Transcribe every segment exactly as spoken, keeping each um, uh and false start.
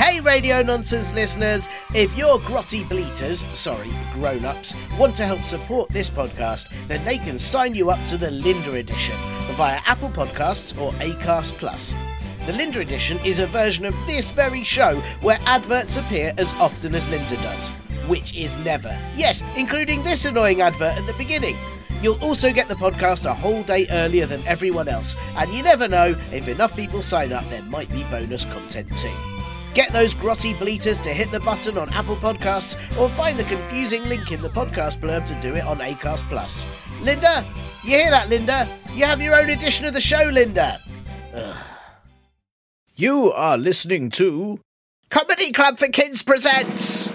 Hey Radio Nonsense listeners, if your grotty bleaters, sorry, grown-ups, want to help support this podcast, then they can sign you up to the Linda Edition via Apple Podcasts or Acast Plus. The Linda Edition is a version of this very show where adverts appear as often as Linda does, which is never. Yes, including this annoying advert at the beginning. You'll also get the podcast a whole day earlier than everyone else, and you never know, if enough people sign up, there might be bonus content too. Get those grotty bleaters to hit the button on Apple Podcasts, or find the confusing link in the podcast blurb to do it on Acast Plus. Linda? You hear that, Linda? You have your own edition of the show, Linda. Ugh. You are listening to Comedy Club for Kids presents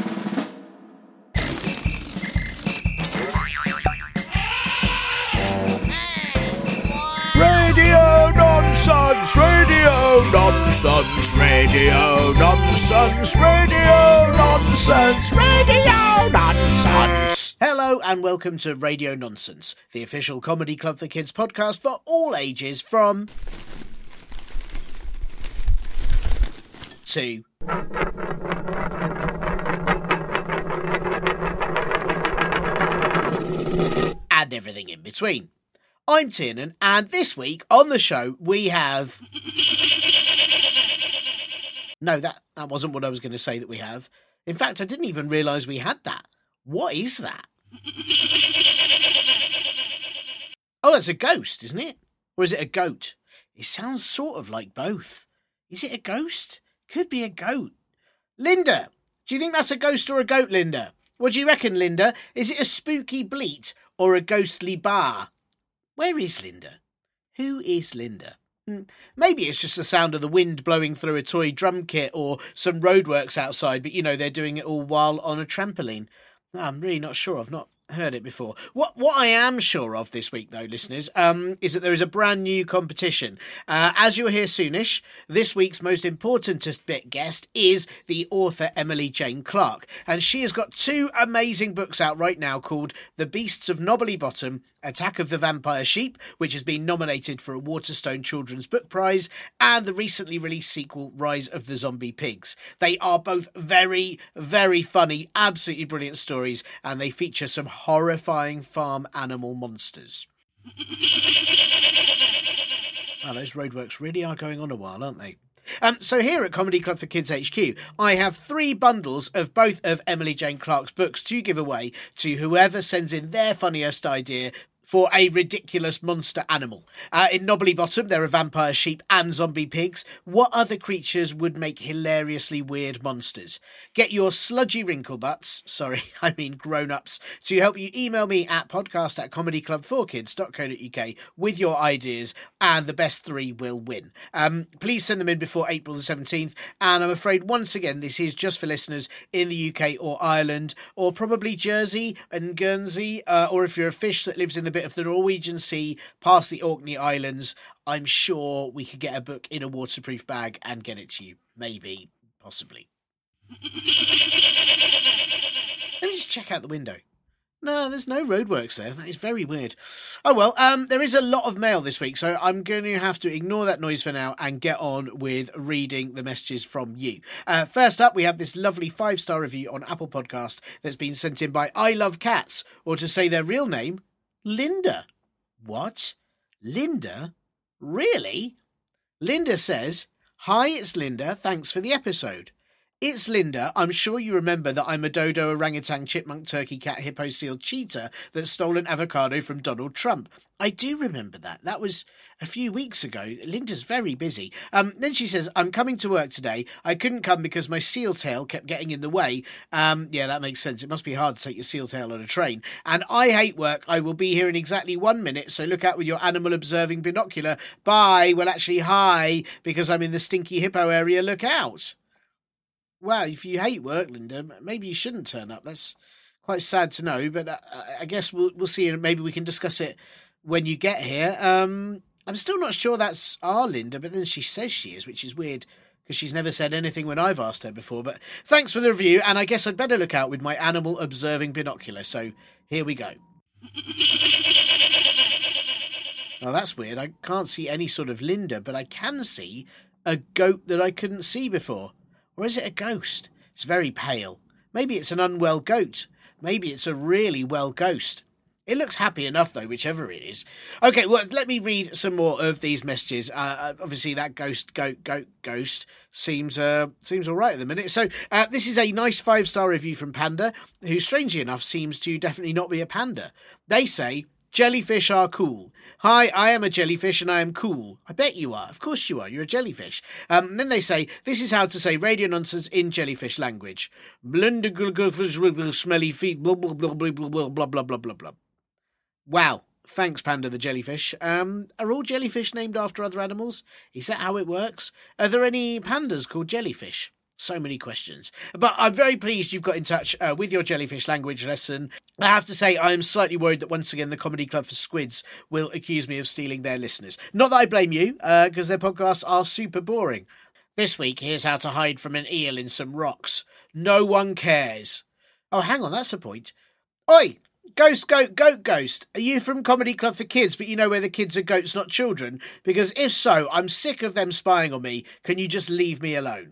Radio Nonsense, Radio Nonsense, Radio Nonsense, Radio Nonsense, Radio Nonsense. Hello and welcome to Radio Nonsense, the official Comedy Club for Kids podcast for all ages from two. And everything in between. I'm Tiernan, and this week on the show we have... No, that, that wasn't what I was going to say that we have. In fact, I didn't even realise we had that. What is that? Oh, that's a ghost, isn't it? Or is it a goat? It sounds sort of like both. Is it a ghost? Could be a goat. Linda, do you think that's a ghost or a goat, Linda? What do you reckon, Linda? Is it a spooky bleat or a ghostly bar? Where is Linda? Who is Linda? Hmm. Maybe it's just the sound of the wind blowing through a toy drum kit or some roadworks outside, but, you know, they're doing it all while on a trampoline. I'm really not sure. I've not heard it before. What what I am sure of this week, though, listeners, um, is that there is a brand new competition. Uh, as you'll hear soonish, this week's most importantest bit guest is the author Emily Jane Clark, and she has got two amazing books out right now called The Beasts of Knobbly Bottom, Attack of the Vampire Sheep, which has been nominated for a Waterstone Children's Book Prize, and the recently released sequel, Rise of the Zombie Pigs. They are both very, very funny, absolutely brilliant stories, and they feature some horrifying farm animal monsters. Wow, those roadworks really are going on a while, aren't they? Um, so here at Comedy Club for Kids H Q, I have three bundles of both of Emily Jane Clark's books to give away to whoever sends in their funniest idea for a ridiculous monster animal. Uh, in Knobbly Bottom, there are vampire sheep and zombie pigs. What other creatures would make hilariously weird monsters? Get your sludgy wrinkle butts, sorry, I mean grown-ups, to help you email me at podcast at comedyclub4kids.co.uk with your ideas, and the best three will win. Um, please send them in before April the seventeenth, and I'm afraid once again this is just for listeners in the U K or Ireland, or probably Jersey and Guernsey, uh, or if you're a fish that lives in the bit of the Norwegian Sea past the Orkney Islands, I'm sure we could get a book in a waterproof bag and get it to you. Maybe, possibly. Let me just check out the window. No, there's no roadworks there. That is very weird. Oh well, um, there is a lot of mail this week, so I'm going to have to ignore that noise for now and get on with reading the messages from you. Uh, first up, we have this lovely five-star review on Apple Podcast that's been sent in by I Love Cats, or to say their real name, Linda. What? Linda? Really? Linda says, "Hi, it's Linda. Thanks for the episode. It's Linda. I'm sure you remember that I'm a dodo, orangutan, chipmunk, turkey, cat, hippo, seal, cheetah that stole an avocado from Donald Trump. I do remember that. That was a few weeks ago. Linda's very busy. Um, then she says, I'm coming to work today. I couldn't come because my seal tail kept getting in the way. Um, yeah, that makes sense. It must be hard to take your seal tail on a train. And I hate work. I will be here in exactly one minute, so look out with your animal observing binocular. Bye. Well, actually, hi, because I'm in the stinky hippo area. Look out." Well, if you hate work, Linda, maybe you shouldn't turn up. That's quite sad to know, but uh, I guess we'll we'll see, and maybe we can discuss it when you get here. Um, I'm still not sure that's our Linda, but then she says she is, which is weird because she's never said anything when I've asked her before. But thanks for the review, and I guess I'd better look out with my animal observing binocular. So here we go. Oh, that's weird. I can't see any sort of Linda, but I can see a goat that I couldn't see before. Or is it a ghost? It's very pale. Maybe it's an unwell goat. Maybe it's a really well ghost. It looks happy enough, though, whichever it is. Okay, well, let me read some more of these messages. Uh, obviously, that ghost, goat, goat, ghost seems uh, seems all right at the minute. So uh, this is a nice five-star review from Panda, who, strangely enough, seems to definitely not be a panda. They say, jellyfish are cool. Hi, I am a jellyfish and I am cool. I bet you are. Of course you are. You're a jellyfish. Um, and then they say, this is how to say radio nonsense in jellyfish language. Smelly feet, blah, blah, blah, blah, blah, blah, blah, blah, blah, blah. Wow. Thanks, Panda the jellyfish. Um, are all jellyfish named after other animals? Is that how it works? Are there any pandas called jellyfish? So many questions. But I'm very pleased you've got in touch uh, with your jellyfish language lesson. I have to say, I am slightly worried that once again the Comedy Club for Squids will accuse me of stealing their listeners. Not that I blame you, because uh, their podcasts are super boring. This week, here's how to hide from an eel in some rocks. No one cares. Oh, hang on, that's a point. Oi! Ghost, goat, goat, ghost. Are you from Comedy Club for Kids, but you know where the kids are goats, not children? Because if so, I'm sick of them spying on me. Can you just leave me alone?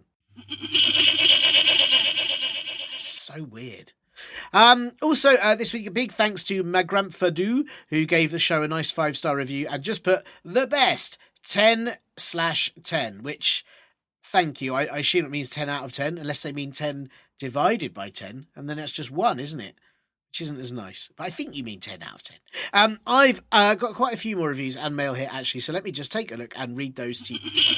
So weird. Um, also, uh, this week, a big thanks to Magrampfadu, who gave the show a nice five-star review and just put the best ten slash ten, which, thank you. I, I assume it means ten out of ten, unless they mean ten divided by ten, and then that's just one, isn't it? Which isn't as nice. But I think you mean ten out of ten. Um, I've uh, got quite a few more reviews and mail here, actually, so let me just take a look and read those to you.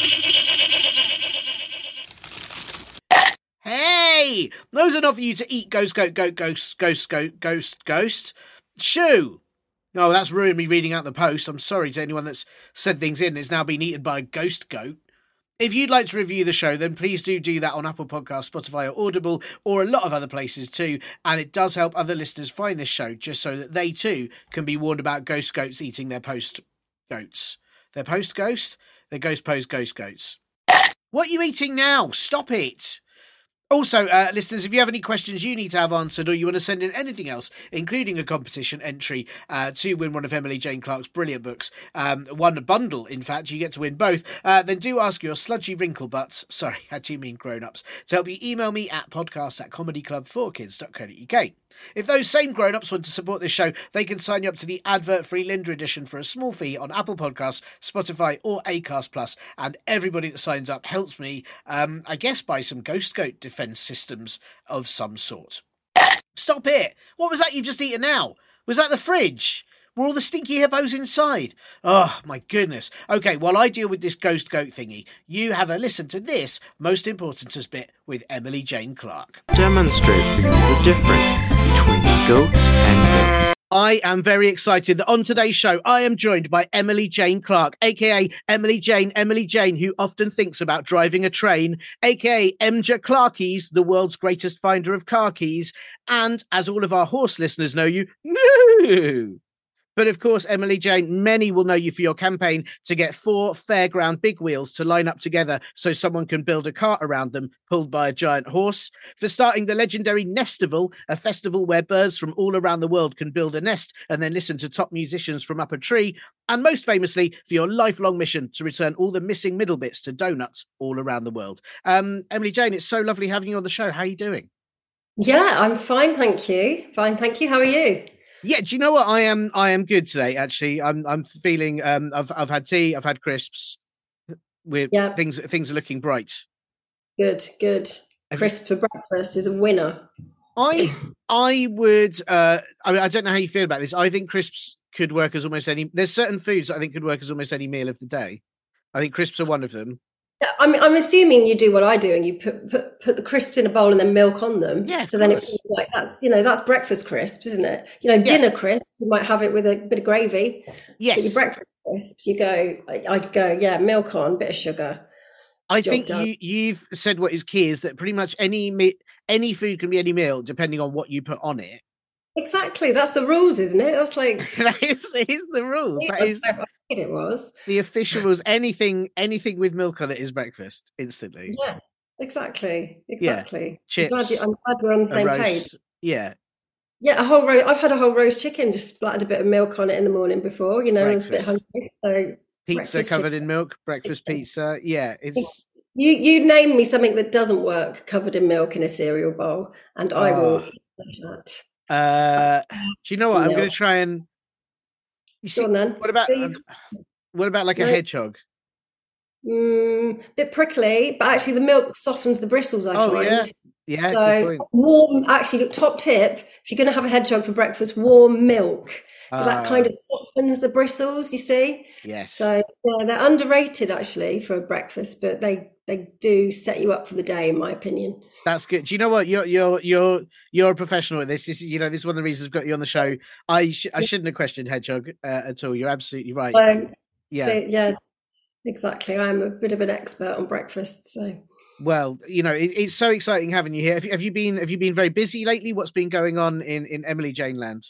Hey! Those are not for you to eat, ghost, goat, goat, ghost, ghost, goat, ghost, ghost. Shoo! Oh, that's ruined me reading out the post. I'm sorry to anyone that's said things in. It's now been eaten by a ghost goat. If you'd like to review the show, then please do do that on Apple Podcasts, Spotify or Audible, or a lot of other places too. And it does help other listeners find this show, just so that they too can be warned about ghost goats eating their post goats. Their post ghost? Their ghost post ghost goats. What are you eating now? Stop it! Also, uh, listeners, if you have any questions you need to have answered, or you want to send in anything else, including a competition entry uh, to win one of Emily Jane Clark's brilliant books, um, one bundle, in fact, you get to win both, uh, then do ask your sludgy wrinkle butts, sorry, I do mean grown-ups, to help you email me at podcast at comedyclub4kids.co.uk. If those same grown-ups want to support this show, they can sign you up to the advert-free Linda edition for a small fee on Apple Podcasts, Spotify or Acast Plus, and everybody that signs up helps me, um, I guess, buy some Ghost Goat defence systems of some sort. Stop it! What was that you've just eaten now? Was that the fridge? Were all the stinky hippos inside? Oh, my goodness. Okay, while I deal with this ghost goat thingy, you have a listen to this most importantest bit with Emily Jane Clark. Demonstrate for you the difference between a goat and ghost. I am very excited that on today's show, I am joined by Emily Jane Clark, aka Emily Jane, Emily Jane, who often thinks about driving a train, aka M J Clarkies, the world's greatest finder of car keys, and as all of our horse listeners know you, no. But of course, Emily Jane, many will know you for your campaign to get four fairground big wheels to line up together so someone can build a cart around them, pulled by a giant horse. For starting the legendary Nestival, a festival where birds from all around the world can build a nest and then listen to top musicians from up a tree. And most famously, for your lifelong mission to return all the missing middle bits to donuts all around the world. Um, Emily Jane, it's so lovely having you on the show. How are you doing? Yeah, I'm fine, thank you. Fine, thank you. How are you? Yeah, do you know what? I am I am good today, actually. I'm I'm feeling um I've I've had tea, I've had crisps. We're Yeah. things things are looking bright. Good, good. Have you- Crisp for breakfast is a winner. I I would uh I mean I don't know how you feel about this. I think crisps could work as almost any there's certain foods that I think could work as almost any meal of the day. I think crisps are one of them. Yeah, I'm I'm assuming you do what I do and you put put, put the crisps in a bowl and then milk on them. Yeah, of so then it course. feels like that's you know, that's breakfast crisps, isn't it? You know, Yeah. dinner crisps, you might have it with a bit of gravy. But your Yes. breakfast crisps, you go I- I'd go, yeah, milk on, bit of sugar. I Job think done. you you've said what is key is that pretty much any me- any food can be any meal depending on what you put on it. Exactly. That's the rules, isn't it? That's like that is, is the rules. That is I think it was. the official rules. Anything anything with milk on it is breakfast instantly. Yeah, exactly. Exactly. I'm Chips, glad, you, I'm glad we're on the A same roast. page. Yeah. Yeah, a whole roast. I've had a whole roast chicken, just splattered a bit of milk on it in the morning before, you know, I was a bit Breakfast. hungry. So Pizza breakfast covered chicken. in milk, breakfast pizza. Yeah, it's You you name me something that doesn't work covered in milk in a cereal bowl, and I will Oh, eat that. uh, do you know what? I'm going Milk. to try and. You Go see, on then. what about There you um, what about like a No, hedgehog? mm, bit prickly, but actually the milk softens the bristles, I Oh yeah, find. yeah. Good So point. warm, actually, top tip, if you're going to have a hedgehog for breakfast, warm milk. Because that kind Uh of softens the bristles, you see. yes. So yeah, they're underrated actually for a breakfast, but they they do set you up for the day, in my opinion. That's good. Do you know what? You're you're you're you're a professional at this. This is you know this is one of the reasons I've got you on the show. I sh- I shouldn't have questioned hedgehog uh, at all. You're absolutely right. So, so Yeah. yeah, exactly. I'm a bit of an expert on breakfast, so. Well, you know it, it's so exciting having you here. Have you, have you been have you been very busy lately? What's been going on in in Emily Jane Land?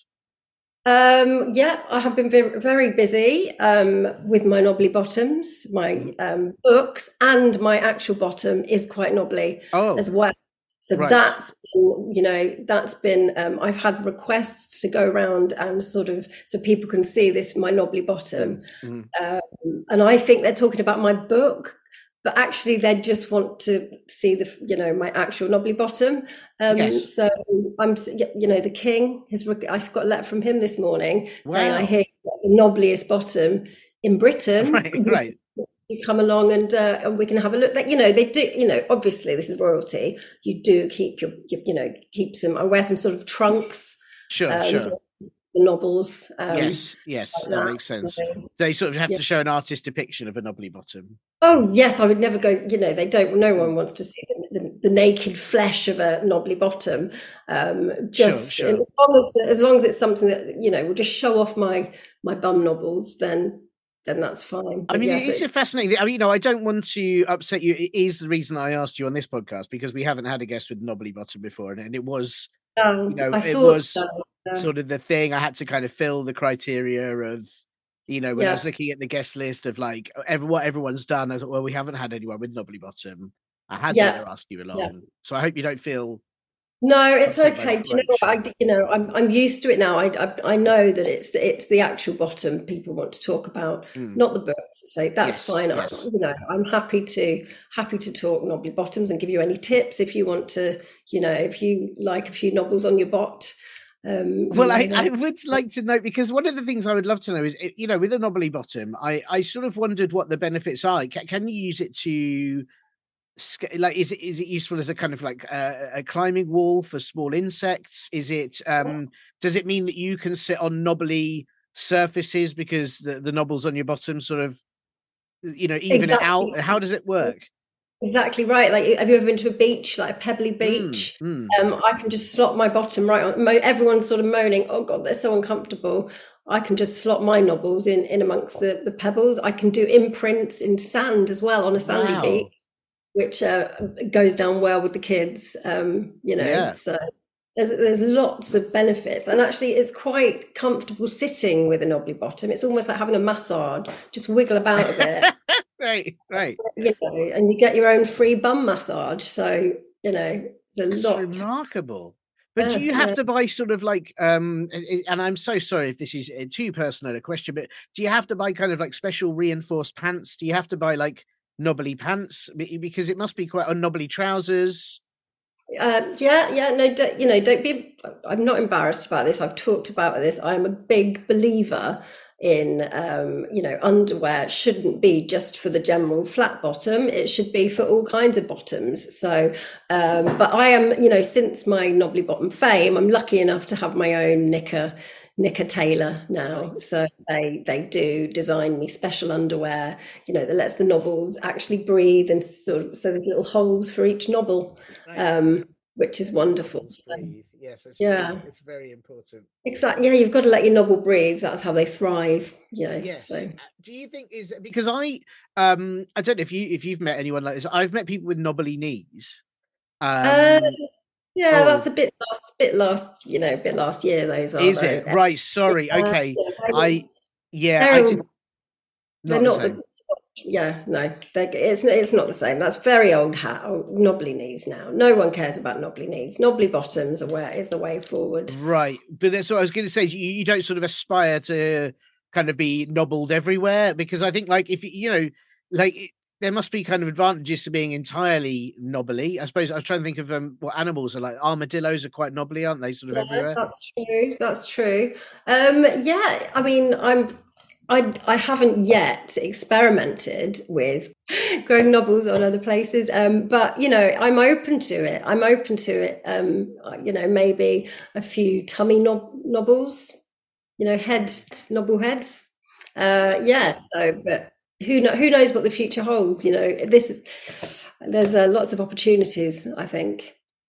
Um, yeah, I have been very, very busy um, with my knobbly bottoms. My Mhm. um, books and my actual bottom is quite knobbly Oh, as well. So right. that's been, you know, that's been. Um, I've had requests to go around and sort of so people can see this my knobbly bottom, Mm-hmm. um, and I think they're talking about my book, but actually they just want to see the, you know, my actual knobbly bottom. Um, Yes. so I'm, you know, the king. His, I got a letter from him this morning saying, "I Wow. hear you've got the knobbliest bottom in Britain. Right. Right. You come along and uh, and we can have a look." That, you know, they do. You know, obviously this is royalty. You do keep your, your you know, keep some. I wear some sort of trunks, Sure. um, Sure. so the knobbles, um, Yes. Yes. like That that. makes sense. So, They sort of have yeah. to show an artist depiction of a knobbly bottom. Oh yes, I would never go. You know, they don't. No Mm. one wants to see the, the, the naked flesh of a knobbly bottom. Um, Sure. just as Sure. long as as long as it's something that, you know, will just show off my my bum knobbles, then then that's fine. I But mean, yes, it's it, a fascinating. I mean, you know, I don't want to upset you. It is the reason I asked you on this podcast because we haven't had a guest with knobbly bottom before, and, and it was, you um, know, I it thought was so. Uh, sort of the thing. I had to kind of fill the criteria of, you know, when I was yeah, looking at the guest list of like every, what everyone's done. I thought, well, we haven't had anyone with knobbly bottom. I had yeah, better ask you yeah. along. So I hope you don't feel No, it's upset by the okay. Do you know what? approach. I, you know, I'm I'm used to it now. I, I I know that it's the, it's the actual bottom people want to talk about, Mm. not the books. So that's Yes, fine. I, yes. you know, I'm happy to happy to talk knobbly bottoms and give you any tips if you want to. You know, if you like a few knobbles on your bot, um, you Well, know, I, then I would like to know because one of the things I would love to know is, you know, with a knobbly bottom, I, I sort of wondered what the benefits are. Can, can you use it to, sca- like, is it is it useful as a kind of like a, a climbing wall for small insects? Is it, um, does it mean that you can sit on knobbly surfaces because the, the knobbles on your bottom sort of, you know, even it exactly. out? How does it work? Exactly right. Like, have you ever been to a beach, like a pebbly Mm, beach? mm. Um, I can just slot my bottom right on. Mo- everyone's sort of moaning, "Oh God, they're so uncomfortable." I can just slot my knobbles in in amongst the the pebbles. I can do imprints in sand as well on a sandy beach, Wow. which uh, goes down well with the kids. Um, you know, Yeah. so there's there's lots of benefits, and actually, it's quite comfortable sitting with a knobbly bottom. It's almost like having a massage. Just wiggle about a bit. Right, right. You know, and you get your own free bum massage. So, you know, there's a That's lot. remarkable. But do Yeah, you have yeah. to buy sort of like um i- i- and I'm so sorry if this is uh, too personal a question, but do you have to buy kind of like special reinforced pants? Do you have to buy like knobbly pants Be- because it must be quite on knobbly trousers? Uh, yeah, yeah, no, don't, you know, don't be, I'm not embarrassed about this. I've talked about this. I'm a big believer in, um, you know, underwear shouldn't be just for the general flat bottom. It should be for all kinds of bottoms. So, um, but I am, you know, since my knobbly bottom fame, I'm lucky enough to have my own knicker knicker tailor now. Right. So they they do design me special underwear, you know, that lets the knobbles actually breathe, and sort of, so there's little holes for each knobble, Right. um, which is wonderful. Knobbles So, breathe. Yes, it's very yeah, it's very important. exactly. Yeah, you've got to let your knobble breathe. That's how they thrive. You know. So, Yes. Uh, Do you think is because I um I don't know if you if you've met anyone like this. I've met people with knobbly knees. uh, Um yeah, that's oh, a bit last, bit last, you know, bit last year. Those are is though. it? Right, sorry. Uh, Okay. yeah, I yeah, I they're, did they're not the not same. the. Yeah, no, they it's it's not the same. That's very old hat, old, knobbly knees now. No one cares about knobbly knees. Knobbly bottoms are where is the way forward. Right. But that's what I was going to say. You, you don't sort of aspire to kind of be nobbled everywhere because I think like if you you know like there must be kind of advantages to being entirely knobbly. I suppose I was trying to think of um, what animals are like. Armadillos are quite knobbly, aren't they? Sort of Yeah, everywhere. that's true. That's true. Um, yeah, I mean, I'm I I haven't yet experimented with growing knobbles on other places, um, but you know, I'm open to it. I'm open to it. Um, you know, maybe a few tummy knob knobbles. You know, head knobble heads. Uh, yeah. So, but who know, who knows what the future holds? You know, this is there's uh, lots of opportunities, I think.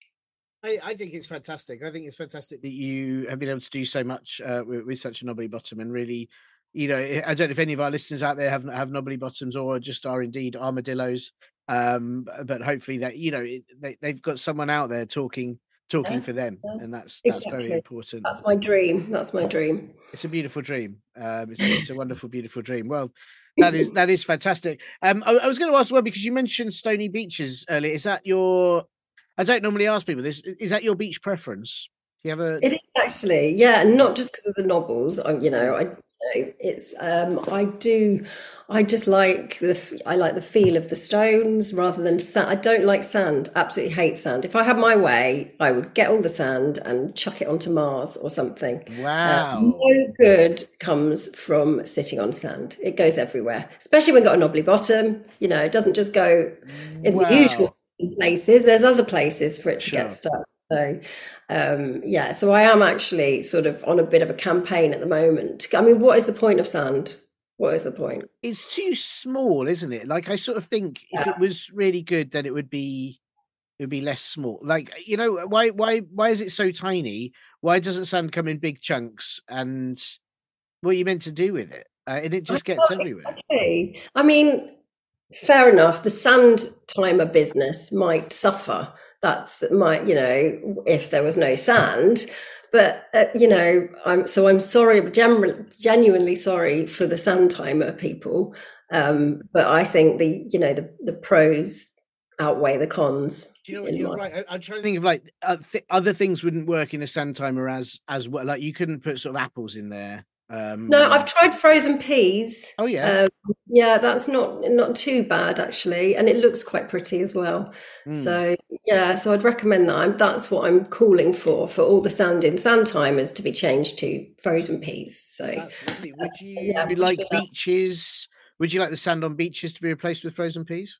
I, I think it's fantastic. I think it's fantastic that you have been able to do so much uh, with, with such a knobbly bottom, and really, you know, I don't know if any of our listeners out there have have knobbly bottoms or just are indeed armadillos. Um, but hopefully that you know it, they they've got someone out there talking talking Yeah, for them, yeah, and that's that's very exactly. important. That's my dream. That's my dream. It's a beautiful dream. Um, it's, it's a wonderful, beautiful dream. Well, that is that is fantastic. Um, I, I was going to ask as well because you mentioned Stony Beaches earlier. Is that your? I don't normally ask people this. Is that your beach preference? Do you have a? It is actually, yeah, and not just because of the novels. I, you know, I, you know, it's, um, I do, I just like the, f- I like the feel of the stones rather than sand. I don't like sand. Absolutely hate sand. If I had my way, I would get all the sand and chuck it onto Mars or something. Uh, Wow. no good comes from sitting on sand. It goes everywhere, especially when you've got a knobbly bottom. You know, it doesn't just go in the usual Wow. places. There's other places for it to Sure. get stuck. So, um, yeah, so I am actually sort of on a bit of a campaign at the moment. I mean, what is the point of sand? What is the point? It's too small, isn't it? Like I sort of think if Yeah. it was really good, then it would be it would be less small. Like you know, why why why is it so tiny? Why doesn't sand come in big chunks? And what are you meant to do with it? Uh, and it I just gets can't everywhere. exactly. I mean, fair enough. The sand timer business might suffer. That's my, you know, if there was no sand. But uh, you know, I'm so I'm sorry, genu- genuinely sorry for the sand timer people. Um, but I think the, you know, the the pros outweigh the cons Do you know what? in You're my. right. I, I'm trying to think of like uh, th- other things wouldn't work in a sand timer as as well. Like you couldn't put sort of apples in there. No, I've Um. tried frozen peas. Oh yeah. Um, yeah, that's not not too bad actually, and it looks quite pretty as well. Mm, So yeah, so I'd recommend that. I'm, that's what I'm calling for for all the sand in sand timers to be changed to frozen peas. So that's lovely. Would you yeah, push like me up. beaches? Would you like the sand on beaches to be replaced with frozen peas?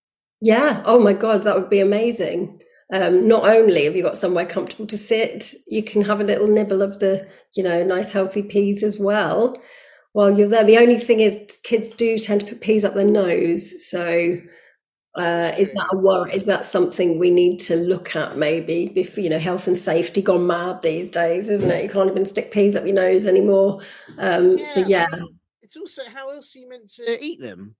Yeah. Oh my God, that would be amazing. Um, not only have you got somewhere comfortable to sit, you can have a little nibble of the, you know, nice healthy peas as well while you're there. The only thing is, kids do tend to put peas up their nose. So, uh, That's is that true. a worry? Is that something we need to look at maybe? Before, you know, health and safety gone mad these days, isn't it? You can't even stick peas up your nose anymore. Um, so Yeah. yeah. I mean, it's also how else are you meant to eat them?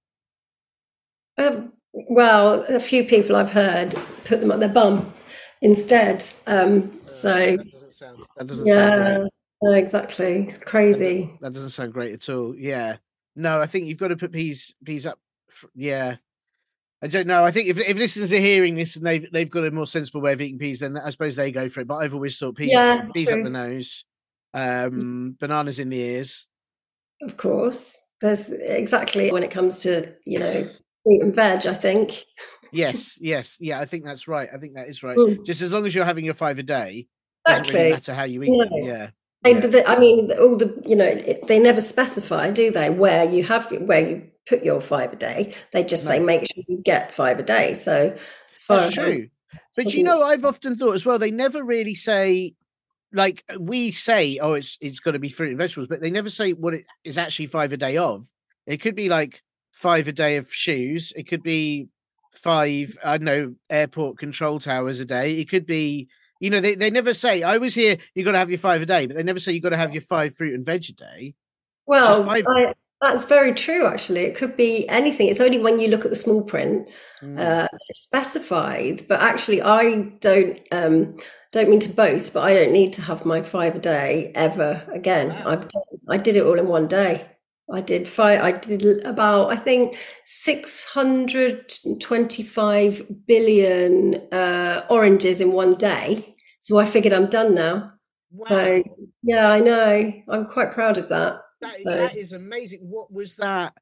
Um, well, a few people I've heard put them up their bum instead. Um, Uh, so that doesn't sound. That doesn't sound great. yeah, no, exactly. It's That, do- crazy. that doesn't sound great at all. Yeah. No, I think you've got to put peas peas up. f- Yeah. I don't know. I think if if listeners are hearing this and they've they've got a more sensible way of eating peas, then I suppose they go for it. But I've always thought peas Yeah, peas up the true. nose, um, bananas in the ears. Of course. There's exactly when it comes to, you know, fruit and veg, I think. Yes, yes, yeah. I think that's right. I think that is right. Mm, Just as long as you're having your five a day, doesn't really exactly. matter how you eat them. No. Yeah, They, yeah. the- I mean, all the, you know, it, they never specify, do they, where you have, where you put your five a day. They just say, No, make sure you get five a day. So as far that's as I'm true. But you shouldn't, know, I've often thought as well. They never really say like we say, oh, it's it's got to be fruit and vegetables, but they never say what it is actually five a day of. It could be like five a day of shoes. It could be five, I don't know, airport control towers a day. It could be, you know, they, they never say. I always hear you got to have your five a day, but they never say you got to have your five fruit and veg a day. It's just well, five. I, that's very true, actually. It could be anything. It's only when you look at the small print Mm. uh, that it specifies. But actually, I don't um, don't mean to boast, but I don't need to have my five a day ever again. Wow. I've done, I did it all in one day. I did five. I did about I think six hundred twenty-five billion uh, oranges in one day. So I figured I'm done now. So Wow. yeah, I know. I'm quite proud of that. That is, So that is amazing. What was that?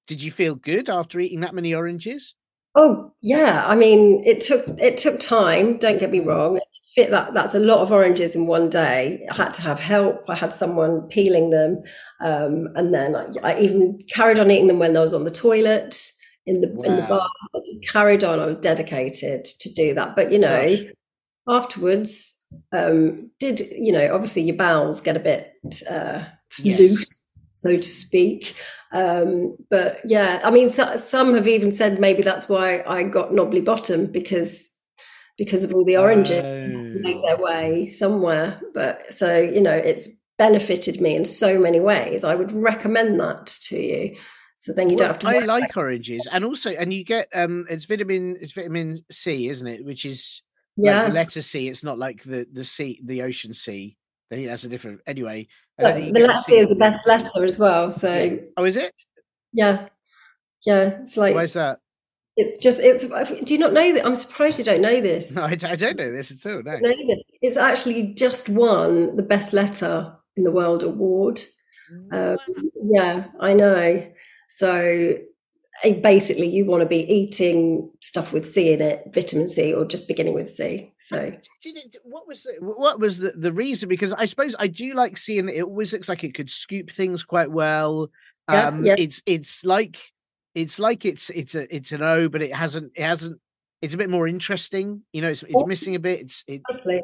did you feel good after eating that many oranges? Oh yeah, I mean, it took it took time. Don't get me wrong. To fit that, that's a lot of oranges in one day. I had to have help. I had someone peeling them, um, and then I, I even carried on eating them when I was on the toilet in the in the Wow. bar. I just carried on. I was dedicated to do that. But you know, Gosh. afterwards, um, did you know? Obviously, your bowels get a bit uh, Yes. loose, so to speak. Um, but yeah, I mean, so, some have even said maybe that's why I got knobbly bottom because because of all the oranges make their Oh. way somewhere. But so you know, it's benefited me in so many ways. I would recommend that to you. So then you Well, don't have to I worry. like oranges, and also, and you get um, it's vitamin, it's vitamin C, isn't it? Which is like the Yeah, letter C. It's not like the the sea, the ocean C. I think that's a different. Anyway, I don't think but you the get the letter C C is the from the best letter as well. yeah. So Oh, is it? yeah, yeah, it's Why like is that? it's just it's. Do you not know that? I'm surprised you don't know No, this. I, d- I don't know this at all. No. Know that it's actually just won the best letter in the world award. Um, Wow. yeah, I know. So eh, basically, you want to be eating stuff with C in it, vitamin C, or just beginning with C. So Did it, what was the, what was the, the reason? Because I suppose I do like seeing that it always looks like it could scoop things quite well. yeah, Um, yeah, it's it's like it's like it's it's a it's an O, but it hasn't it hasn't. It's a bit more interesting. You know, it's it's missing a bit. It's it obviously.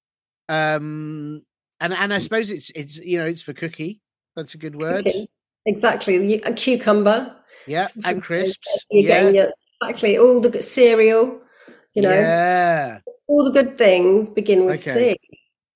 um and and I suppose it's it's you know it's for cookie. That's a good word. Cooking. Exactly. You- A cucumber. Yeah, So and crisps. you're Yeah, getting your, exactly all the good cereal, you know, yeah. all the good things begin with Okay. C.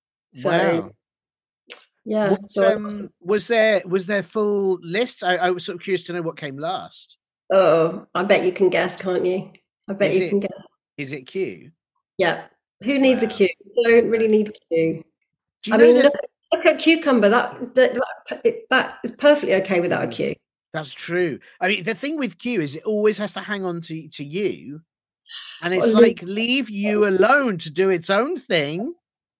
So Wow. yeah, What so I um was there was there full lists? I, I was sort of curious to know what came last. oh, I bet you can guess, can't you? I bet Is you it can guess. is it Q? Yeah. Who needs a Wow. queue? Don't really No. need a queue. Do you I know mean, that look look at cucumber. That that, that, it- that is perfectly okay without a Mm, queue. that's true? I mean, the thing with Q is it always has to hang on to to you, and What a it's loser. like leave you alone to do its own thing.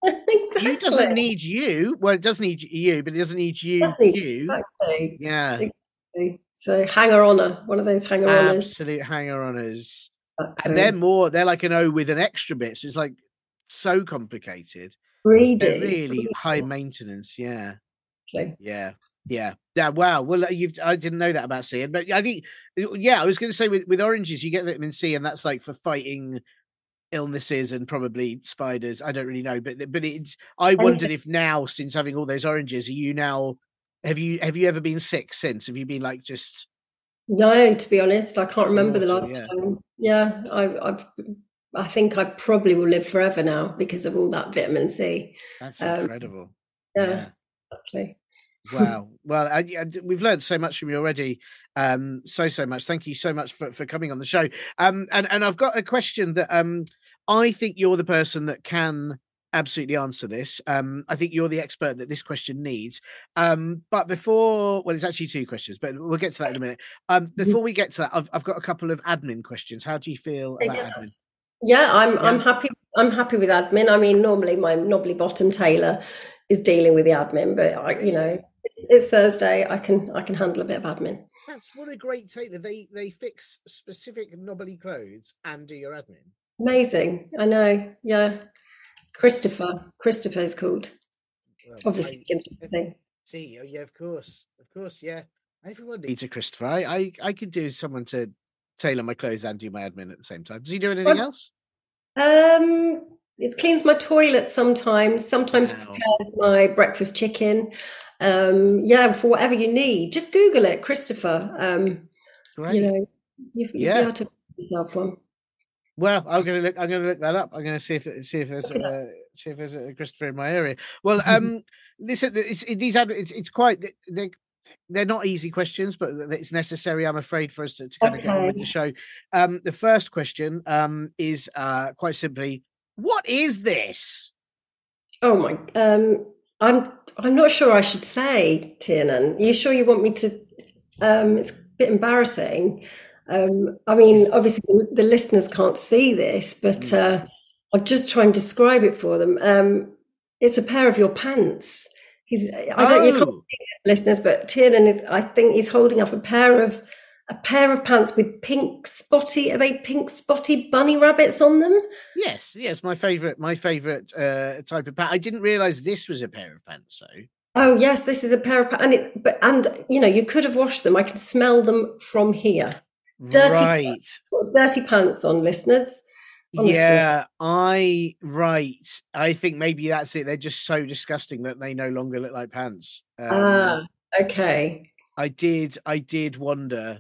Q Exactly. doesn't need you. Well, it does need you, but it doesn't need you. That's neat. Q. Exactly. Yeah, Exactly. So hanger honor, one of those hanger honors. absolute hanger oners. And they're Exactly. more. They're like an O with an extra bit. So it's like so complicated. They're Greedy. really high maintenance. Yeah. Greedy. Yeah, yeah, yeah. Wow. Well, uh, you've I didn't know that about C, but I think yeah, I was going to say with with oranges you get vitamin C, and that's like for fighting illnesses and probably spiders. I don't really know, but but it's. I Anything. wondered if now, since having all those oranges, are you now? Have you have you ever been sick since? Have you been like just No, to be honest, I can't remember the immortal? last Yeah, time. Yeah, I, I've, I think I probably will live forever now because of all that vitamin C. that's Um, incredible. yeah, Yeah. exactly. Wow. Well, I, I, we've learned so much from you already. Um, so so much. Thank you so much for, for coming on the show. Um, and and I've got a question that um, I think you're the person that can absolutely answer this. Um, I think you're the expert that this question needs. Um, but before, well, it's actually two questions, but we'll get to that in a minute. Um, before we get to that, I've I've got a couple of admin questions. How do you feel about Yeah, admin? that's- yeah, I'm I'm Yeah. happy. I'm happy with admin. I mean, normally my knobbly bottom tailor is dealing with the admin, but I, you know, it's, it's Thursday. I can I can handle a bit of admin. That's what a great tailor. They they fix specific knobbly clothes and do your admin. Amazing. I know. Yeah, Christopher. Christopher is called. Well, Obviously, I- begins with the thing. See, oh yeah, of course, of course, yeah. Everyone needs a Christopher. I, I, I could do someone to tailor my clothes and do my admin at the same time. Does he do anything Well, else? Um, it cleans my toilet sometimes. Sometimes Wow. prepares my breakfast chicken. Um, yeah, for whatever you need, just Google it, Christopher. Um, Great. you know, you, you'll Yeah. be able to find yourself one. Well, I'm gonna look. I'm gonna look that up. I'm gonna see if it- see if there's Look it up. a see if there's a Christopher in my area. Well, um, listen, it's it, these ad, it's it's quite they they're not easy questions, but it's necessary. I'm afraid for us to, to kind of get on with the Okay. show. Um, the first question um is uh quite simply, what is this? Oh my, um, I'm I'm not sure I should say, Tiernan. You sure you want me to? Um, it's a bit embarrassing. Um, I mean, obviously the listeners can't see this, but uh, I'll just try and describe it for them. Um, it's a pair of your pants. He's I don't you can't Oh, see it, listeners, but Tiernan is. I think he's holding up a pair of a pair of pants with pink spotty, are they pink spotty bunny rabbits on them? Yes, yes, my favourite, my favourite uh, type of pants. I didn't realise this was a pair of pants, though. Oh yes, this is a pair of pants, and it, but and you know you could have washed them. I can smell them from here. Dirty, Right. dirty pants on, listeners. Honestly. Yeah, I right. I think maybe that's it. They're just so disgusting that they no longer look like pants. Um, Ah, okay. I did, I did wonder.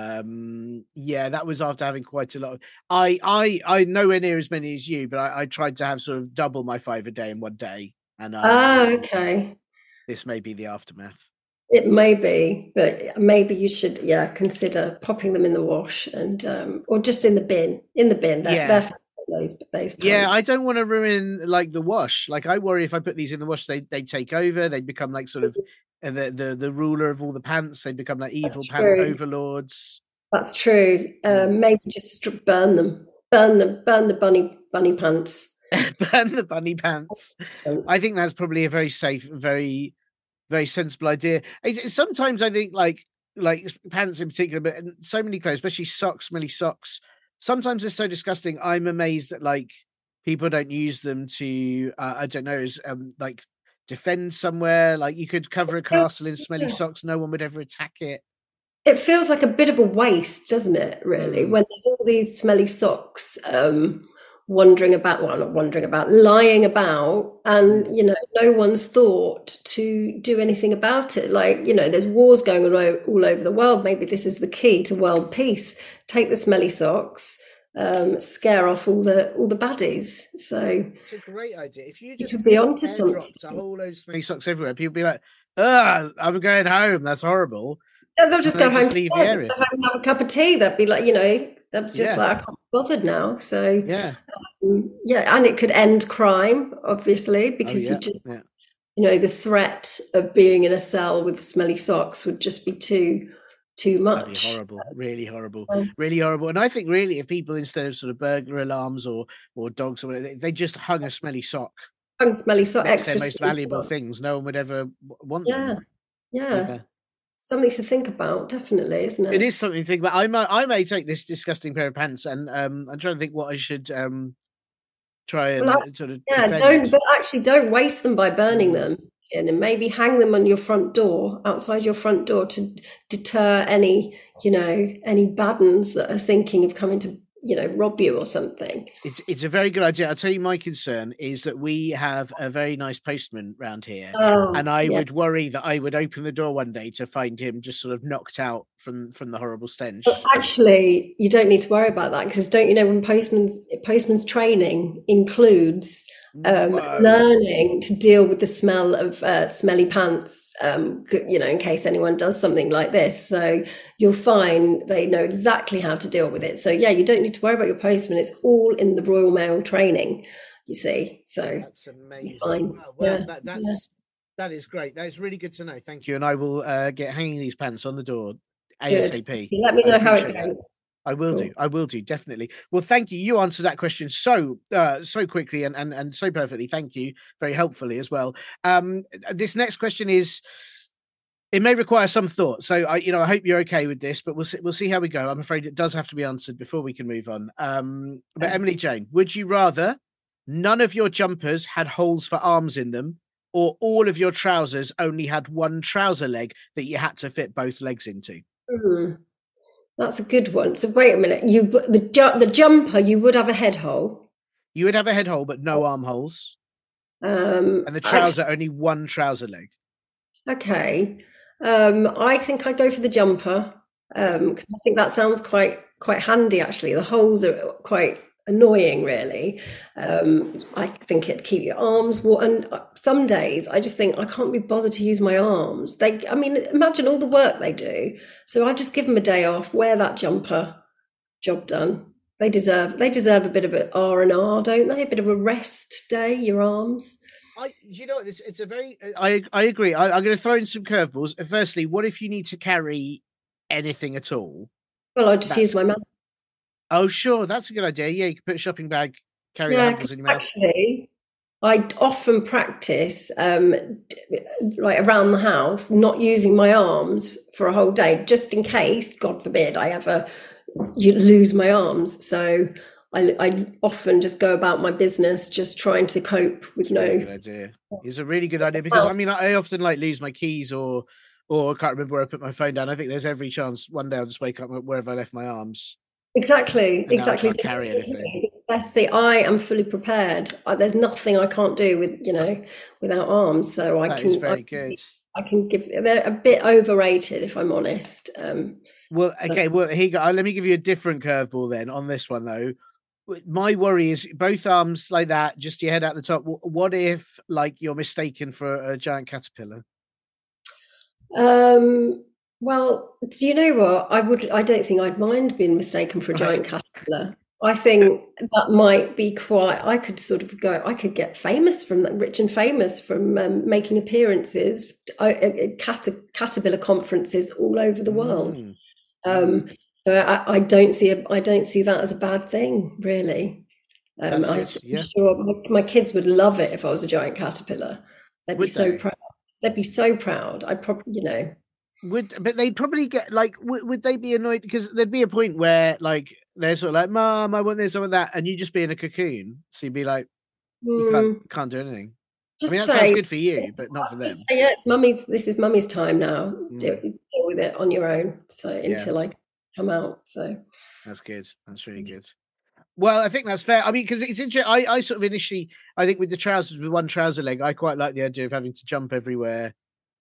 Um, yeah, that was after having quite a lot of. I, I, I nowhere near as many as you, but I, I tried to have sort of double my five a day in one day, and um, Ah, okay. this may be the aftermath. It may be, but maybe you should, yeah, consider popping them in the wash and um, or just in the bin. In the bin, they're, Yeah. they're those, those Yeah, I pants. don't want to ruin like the wash. Like I worry if I put these in the wash, they they take over. They become like sort of uh, the the the ruler of all the pants. They become like evil pant true. overlords. That's true. Um, maybe just str- burn them, burn the burn the bunny bunny pants. Burn the bunny pants. I think that's probably a very safe, very, very sensible idea. It's, it's sometimes I think like like pants in particular, but and so many clothes, especially socks, smelly socks. Sometimes they're so disgusting. I'm amazed that like people don't use them to uh, I don't know, as um, like defend somewhere. Like you could cover a castle in smelly Yeah. socks, no one would ever attack it. It feels like a bit of a waste, doesn't it, really, Mm. when there's all these smelly socks um, wandering about, well, not wandering about, lying about, and, Mm. you know, no one's thought to do anything about it. Like, you know, there's wars going on o- all over the world. Maybe this is the key to world peace. Take the smelly socks, um, scare off all the all the baddies. So It's a great idea. If you you just could be onto airdropped something. a whole load of smelly socks everywhere, people be like, "Ah, I'm going home. That's horrible." Yeah, they'll just And go they home, just to leave the bed, area. go home and have a cup of tea. They'd be like, you know, they're just Yeah. like, I can't be bothered now. So Yeah. Um, yeah, and it could end crime, obviously, because yeah, you just, yeah. you know, the threat of being in a cell with smelly socks would just be too, too That'd be much. horrible, really horrible, Um, really horrible. And I think really, if people instead of sort of burglar alarms or or dogs or whatever, they- they just hung a smelly sock and smelly sock, next to extra their most smelly valuable socks. things, no one would ever w- want Yeah, them. yeah, Yeah. something to think about, definitely, isn't it? It is something to think about. I might, I may take this disgusting pair of pants, and um, I'm trying to think what I should um try and Well, uh, sort of Yeah, defend. don't, but actually don't waste them by burning Mm. them. And maybe hang them on your front door, outside your front door, to deter any, you know, any bad uns that are thinking of coming to, you know, rob you or something. It's it's a very good idea. I'll tell you, my concern is that we have a very nice postman round here, Oh, and I yeah. would worry that I would open the door one day to find him just sort of knocked out from from the horrible stench. But actually, you don't need to worry about that, because don't you know when postman's postman's training includes um, Whoa. learning to deal with the smell of uh, smelly pants, um, g- you know, in case anyone does something like this. So you'll find they know exactly how to deal with it. So yeah, you don't need to worry about your postman. It's all in the Royal Mail training, you see. So That's amazing. fine. Wow, well, Yeah, that that's that is great. That is really good to know. Thank you, and I will uh, get hanging these pants on the door good. ASAP. Let me I know how it appreciate that. goes. I will Cool. do. I will do, definitely. Well, thank you. You answered that question so uh, so quickly and, and and so perfectly. Thank you. Very helpfully as well. Um, this next question is, it may require some thought. So I, you know, I hope you're okay with this, but we'll see, we'll see how we go. I'm afraid it does have to be answered before we can move on. Um, but Okay. Emily Jane, would you rather none of your jumpers had holes for arms in them, or all of your trousers only had one trouser leg that you had to fit both legs into? Hmm. That's a good one. So wait a minute. You the ju- the jumper, you would have a head hole. You would have a head hole, but no armholes. Um, And the actu- trouser, only one trouser leg. okay. Um, I think I go for the jumper, um, 'cause I think that sounds quite quite handy actually. The holes are quite annoying, really. Um, I think it'd keep your arms warm. And uh, some days I just think I can't be bothered to use my arms. They, I mean, imagine all the work they do. So I just give them a day off, wear that jumper, job done. They deserve they deserve a bit of an R and R, don't they? A bit of a rest day, your arms. I, you know, it's it's a very. I I agree. I, I'm going to throw in some curveballs. Firstly, what if you need to carry anything at all? Well, I just That's- use my mouth. Oh, sure, that's a good idea. Yeah, you can put a shopping bag, carry Yeah, handles in your mouth. actually, I often practice, um, like around the house, not using my arms for a whole day, just in case, God forbid, I ever you lose my arms. So I, I often just go about my business, just trying to cope with no. Good idea. It's a really good idea because I mean, I often like lose my keys or, or I can't remember where I put my phone down. I think there's every chance one day I'll just wake up wherever I left my arms. Exactly, And now I exactly. can't carry anything. It's best. See, I am fully prepared. I, there's nothing I can't do with, you know, without arms. So I That can. is very I, good. I can give. They're a bit overrated, if I'm honest. Um, Well, so- okay. Well, here you go. Let me give you a different curveball then on this one though. My worry is both arms like that, just your head out the top. Wh- What if, like, you're mistaken for a giant caterpillar? Um, well, do you know what? I would. I don't think I'd mind being mistaken for a giant Right. caterpillar. I think that might be quite. I could sort of go. I could get famous from that, rich and famous from um, making appearances uh, at cat- caterpillar conferences all over the world. Mm. Um, so I, I don't see. A, I don't see that as a bad thing, really. Um, That's I'm good, yeah. sure my, my kids would love it if I was a giant caterpillar. They'd be Would so they? proud. They'd be so proud. I'd probably, you know. Would but they'd probably get like would, would they be annoyed because there'd be a point where like they're sort of like, Mom, I want this, I want that, and you just be in a cocoon, so you'd be like, you Mm, can't can't do anything. just I mean, that say, sounds good for you, but not for them. just say, yeah, it's mummy's. This is mummy's time now. Mm. Deal, deal with it on your own. So until I come out. So That's good. That's really good. Well, I think that's fair. I mean, because it's interesting. I, I sort of initially, I think with the trousers, with one trouser leg, I quite like the idea of having to jump everywhere.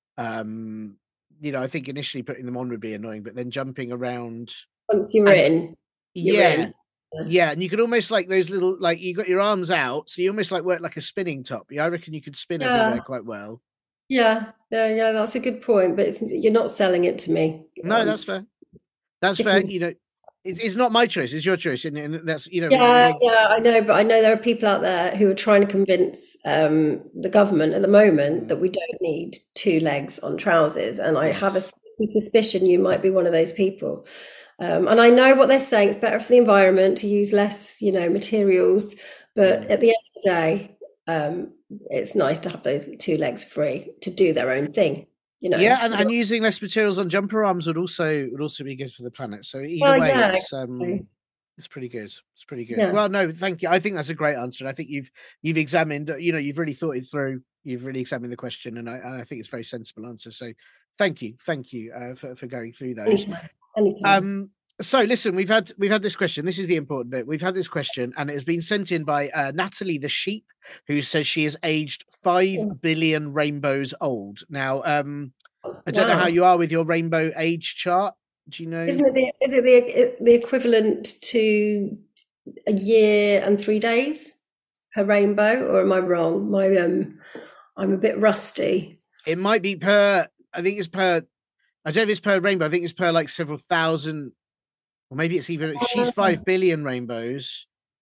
Um, you know, I think initially putting them on would be annoying, but then jumping around. once you're And- in, you're Yeah. in. Yeah, and you could almost like those little, like you got your arms out, so you almost like work like a spinning top. Yeah, I reckon you could spin Yeah. everywhere quite well. Yeah, yeah, yeah. That's a good point. But it's, you're not selling it to me. No, Um, that's fair. That's sticking fair. to- You know, it's, it's not my choice; it's your choice, and, and that's you know. Yeah, like- yeah, I know, but I know there are people out there who are trying to convince um, the government at the moment Mm. that we don't need two legs on trousers, and I have a Yes. sneaky suspicion you might be one of those people. Um, and I know what they're saying; it's better for the environment to use less, you know, materials. But Mm. at the end of the day, um, it's nice to have those two legs free to do their own thing. You know, Yeah, and, You and using less materials on jumper arms would also would also be good for the planet. So either Well, way, yeah, it's um, exactly. it's pretty good. It's pretty good. Yeah. Well, no, thank you. I think that's a great answer, and I think you've you've examined. You know, you've really thought it through. You've really examined the question, and I and I think it's a very sensible answer. So, thank you, thank you uh, for for going through those. anytime, anytime. Um, so listen, we've had we've had this question. This is the important bit. We've had this question, and it has been sent in by uh, Natalie the sheep, who says she is aged five Oh. billion rainbows old. Now, um, I don't know how Wow. you are with your rainbow age chart. Do you know? Isn't it the, is it the the equivalent to a year and three days per rainbow, or am I wrong? My um, I'm a bit rusty. It might be per. I think it's per. I don't know if it's per rainbow. I think it's per like several thousand, or maybe it's even. She's Oh. five billion rainbows.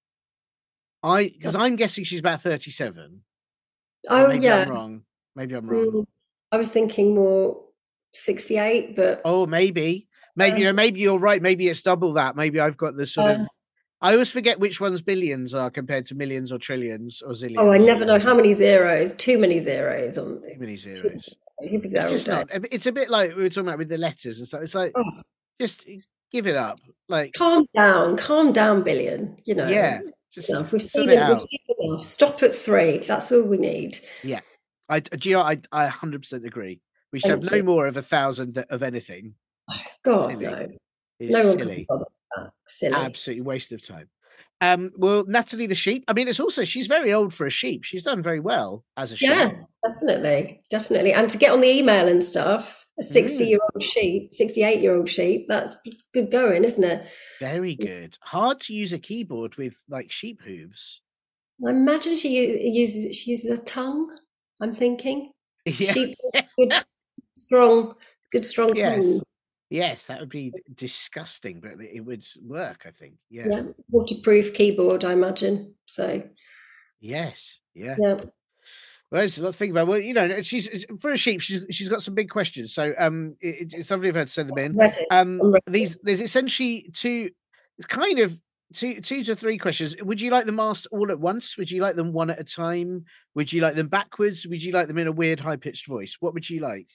I because I'm guessing she's about thirty-seven. Or Oh maybe yeah, I'm wrong. Maybe I'm wrong. Mm, I was thinking more sixty-eight, but Oh, maybe, maybe, you know, maybe you're right. Maybe it's double that. Maybe I've got the sort Uh, of. I always forget which ones billions are compared to millions or trillions or zillions. oh, I never know how many zeros. Too many zeros on. Too many Too, zeros. you'll be It's there all just day. not. It's a bit like we were talking about with the letters and stuff. It's like Oh, just give it up. Like calm down, calm down, billion. You know, yeah, just enough. We've sort seen it it. We've out. seen enough. Stop at three. That's all we need. I do you know, I I one hundred percent agree. We should have Thank no you. more of a thousand of anything. God, Silly. no. It's No one can silly. bother with that. Silly. Absolutely waste of time. Um, well, Natalie the sheep. I mean, it's also she's very old for a sheep. She's done very well as a sheep. Yeah, definitely, definitely. And to get on the email and stuff, a Mm. sixty-year-old sheep, sixty-eight-year-old sheep, that's good going, isn't it? Very good. Hard to use a keyboard with like sheep hooves. I imagine she u- uses she uses a tongue. I'm thinking Yeah. sheep, good, strong, good, strong Yes. tongue. Yes, that would be disgusting, but it would work, I think. Yeah. Yeah, waterproof keyboard, I imagine. So Yes. Yeah. yeah, Well, there's a lot to think about. Well, you know, she's for a sheep. She's she's got some big questions. So, um, it, it's lovely of her to send them in. read it. Um, I'm ready. these there's essentially two. It's kind of two, two to three questions. Would you like them asked all at once? Would you like them one at a time? Would you like them backwards? Would you like them in a weird, high pitched voice? What would you like?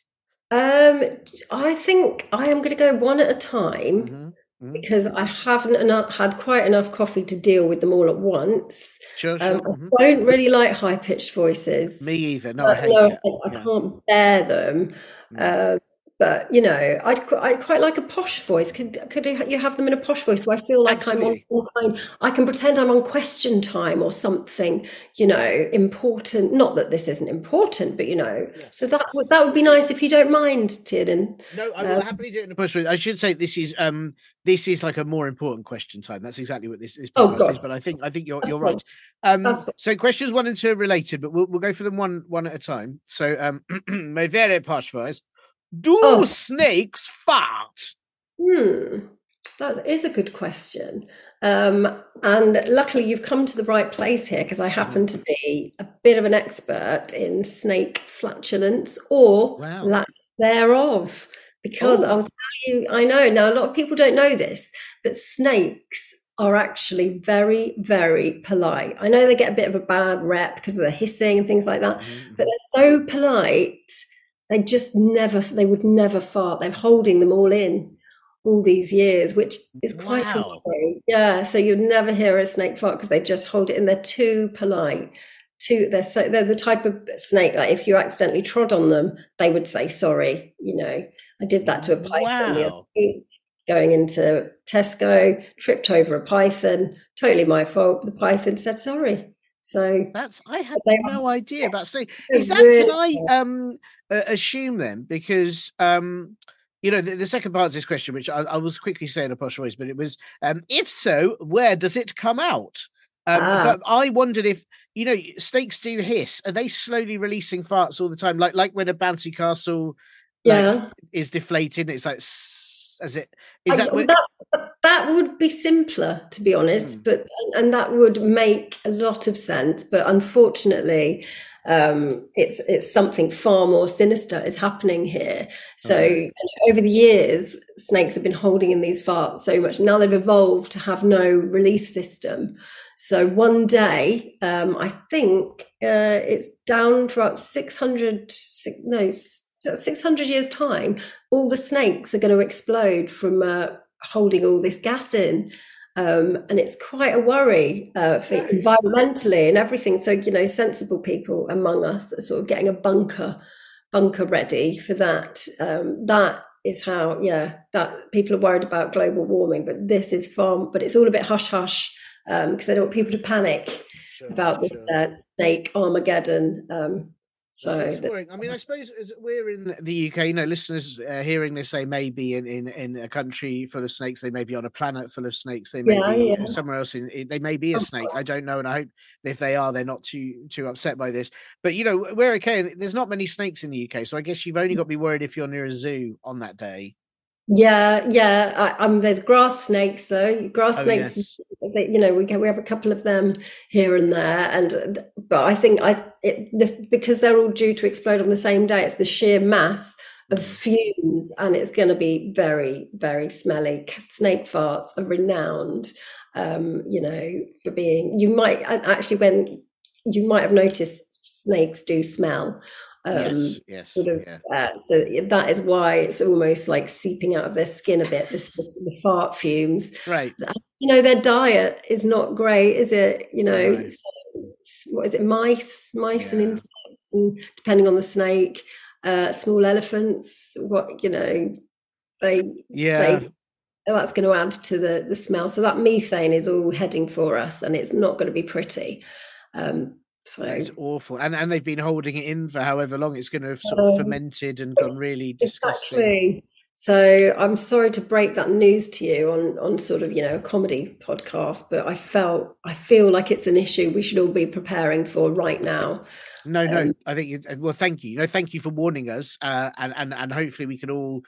Um, I think I am going to go one at a time Mm-hmm. Mm-hmm. because I haven't enough, had quite enough coffee to deal with them all at once. Sure, Um, sure. Mm-hmm. I don't really like high pitched voices. Me either. No, I Uh, hate no, it. I, I Yeah. can't bear them. Mm. Um, but you know, I'd qu- I'd quite like a posh voice. Could could you have them in a posh voice so I feel like Absolutely. I'm on some kind, I can pretend I'm on Question Time or something, you know, important. Not that this isn't important, but you know, Yes, so that yes. would that would be nice if you don't mind, Tiernan. No, I will Um, happily do it in a post. I should say this is um this is like a more important question time. That's exactly what this, this Oh, podcast God. is. But I think I think you're That's you're fine. right. Um, That's fine. so questions one and two are related, but we'll we'll go for them one one at a time. So um, my very posh voice. Do Oh. snakes fart? Hmm, that is a good question. Um, and luckily, you've come to the right place here because I happen to be a bit of an expert in snake flatulence or Wow. lack thereof. Because Oh. I'll tell you, I know now a lot of people don't know this, but snakes are actually very, very polite. I know they get a bit of a bad rep because of the hissing and things like that, Mhm. but they're so polite. They just never, they would never fart. They're holding them all in all these years, which is quite a Wow. worry. Yeah, so you'd never hear a snake fart because they just hold it in. They're too polite. Too, they're so they're the type of snake that if you accidentally trod on them, they would say sorry. You know, I did that to a python the other Wow. week, going into Tesco, tripped over a python. Totally my fault. The python said sorry. So That's I had they no idea about snake. they're Is that really can I um uh, assume then because um you know the, the second part of this question, which I, I was quickly saying a posh voice, but it was um if so, where does it come out? Um, ah, but I wondered if you know snakes do hiss. Are they slowly releasing farts all the time, like like when a bouncy castle like yeah. is deflated? It's like sss, as it is I, that what? that that would be simpler, to be honest, Mm. but and that would make a lot of sense. But unfortunately, um, it's it's something far more sinister is happening here. So Okay. over the years, snakes have been holding in these farts so much. Now they've evolved to have no release system. So one day, um, I think uh, it's down for about six hundred, six, no, six hundred years' time, all the snakes are going to explode from uh, holding all this gas in. Um, and it's quite a worry uh, for No. environmentally and everything. So, you know, sensible people among us are sort of getting a bunker, bunker ready for that. Um, that is how, yeah, that people are worried about global warming, but this is far, but it's all a bit hush hush because um, they don't want people to panic Sure, about this sure. uh, snake Armageddon. Um, so That's that- worrying. I mean, I suppose as we're in the U K, you know, listeners uh, hearing this, they may be in, in, in a country full of snakes. They may be on a planet full of snakes. They may Yeah, be yeah. somewhere else. In, in- they may be a snake. I don't know, and I hope if they are, they're not too too upset by this. But you know, we're okay. and There's not many snakes in the U K, so I guess you've only got to be worried if you're near a zoo on that day. Yeah, yeah. I, um, there's grass snakes though. Grass Oh, snakes, yes. they, you know, we get, we have a couple of them here and there, and but I think I it, the, because they're all due to explode on the same day. It's the sheer mass of fumes, and it's going to be very, very smelly. Snake farts are renowned, um, you know, for being. You might actually when you might have noticed snakes do smell. Um, yes, yes, sort of, yeah. uh, so that is why it's almost like seeping out of their skin a bit. This the, the fart fumes. Right. You know, their diet is not great, is it? You know, No. so it's- what is it? Mice, mice, and Yeah. insects, and depending on the snake, uh, small elephants. What you know, they Yeah. they that's going to add to the the smell. So that methane is all heading for us, and it's not going to be pretty. Um, so It's awful, and and they've been holding it in for however long. It's going to have sort Um, of fermented and gone really disgusting. Exactly. So I'm sorry to break that news to you on on sort of, you know, a comedy podcast, but I felt I feel like it's an issue we should all be preparing for right now. No, no, Um, I think you, well, thank you. No, thank you for warning us, uh, and and and hopefully we can all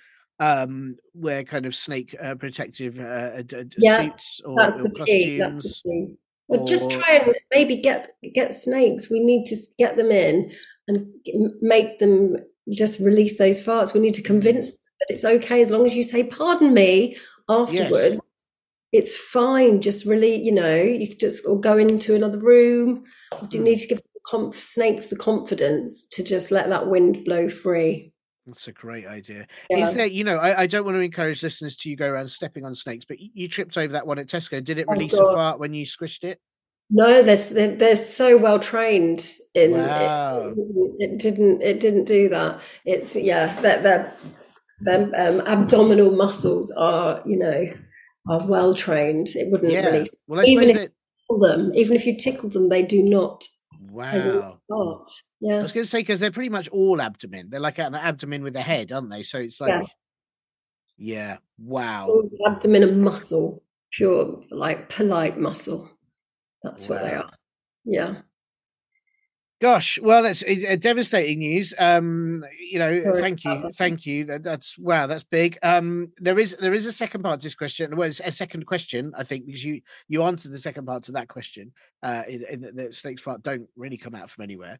um wear kind of snake uh, protective uh, d- d- Yeah, suits or, That's or the key. That's the costumes. key. Well, just or- try and maybe get get snakes. We need to s- get them in and g- make them just release those farts. We need to convince them that it's okay as long as you say, "Pardon me," afterwards. it's fine. Just really, you know, you could just or go into another room. You do need to give the conf- snakes the confidence to just let that wind blow free. That's a great idea. Yeah. Is there, you know, I, I don't want to encourage listeners to you go around stepping on snakes, but you, you tripped over that one at Tesco. Did it Oh, release a God. fart when you squished it? No, they're, they're they're so well trained in Wow. it, it didn't it didn't do that. It's yeah, their their their um, abdominal muscles are, you know, are well trained. It wouldn't Yeah. release. Well, I Even suppose if that. you tickle them, even if you tickle them, they do not. They will Wow. not. I Yeah, was going to say, because they're pretty much all abdomen. They're like an abdomen with a head, aren't they? So it's like, yeah. yeah. Wow. All abdomen and muscle, pure like polite muscle. That's what they Wow. are. Yeah. Gosh, well, that's uh, devastating news. Um, you know, Sorry thank you, about that. thank you. That, that's wow, that's big. Um, there is there is a second part to this question. Well, it's a second question, I think, because you you answered the second part to that question. Uh, in, in that the snakes fart don't really come out from anywhere.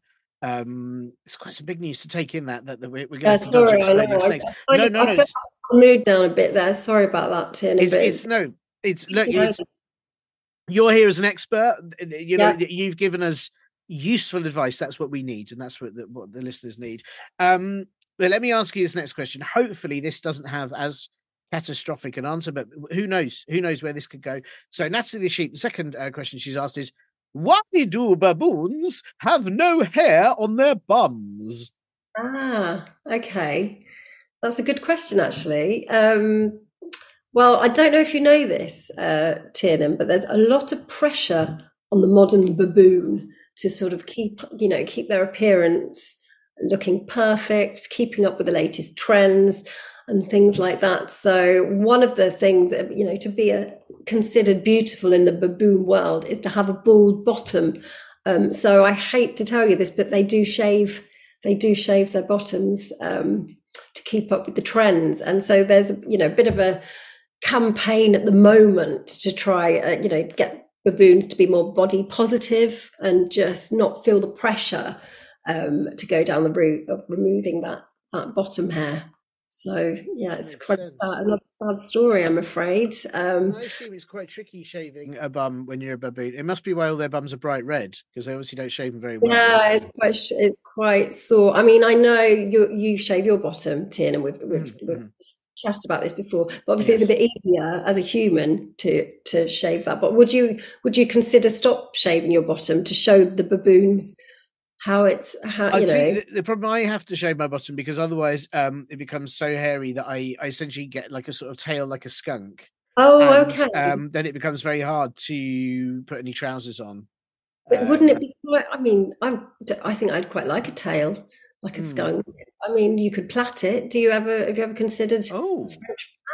Um, it's quite some big news to take in that that, that we're, we're going Yeah, to have to dodge sorry, I know. exploding I, snakes. I, No, kind no, of- no. I put It's the mood down a bit there. Sorry about that, Tin. it's, But it's it's, no. It's good look. to know It's that. you're here as an expert. You know, Yeah. that you've given us useful advice. That's what we need, and that's what the, what the listeners need. Um, but let me ask you this next question. Hopefully, this doesn't have as catastrophic an answer, but who knows? Who knows where this could go? So, Natalie the sheep. The second uh, question she's asked is, "Why do baboons have no hair on their bums?" Ah, okay. That's a good question, actually. Um, well, I don't know if you know this, uh, Tiernan, but there's a lot of pressure on the modern baboon to sort of keep, you know, keep their appearance looking perfect, keeping up with the latest trends and things like that. So one of the things, uh, you know, to be a, considered beautiful in the baboon world is to have a bald bottom. Um, so I hate to tell you this, but they do shave, they do shave their bottoms um, to keep up with the trends. And so there's, you know, a bit of a campaign at the moment to try, uh, you know, get baboons to be more body positive and just not feel the pressure um, to go down the route of removing that that bottom hair. So yeah, it's Makes quite sense. sad, another sad story, I'm afraid. Um, I assume it's quite tricky shaving a bum when you're a baboon. It must be why all their bums are bright red, because they obviously don't shave them very well. yeah, it's quite sh- it's quite sore. I mean, I know you you shave your bottom, Tin, and we've we've, Mhm, we've mhm. chatted about this before. But obviously, Yes. it's a bit easier as a human to to shave that. But would you would you consider stop shaving your bottom to show the baboons how it's how I'd you say know? the, the problem, I have to shave my bottom because otherwise um it becomes so hairy that I, I essentially get like a sort of tail like a skunk. Oh, And okay. um then it becomes very hard to put any trousers on. But wouldn't it Um, be quite? I mean, I'm I think I'd quite like a tail, like a Hmm. skunk. I mean, you could plait it. Do you ever have you ever considered a oh, French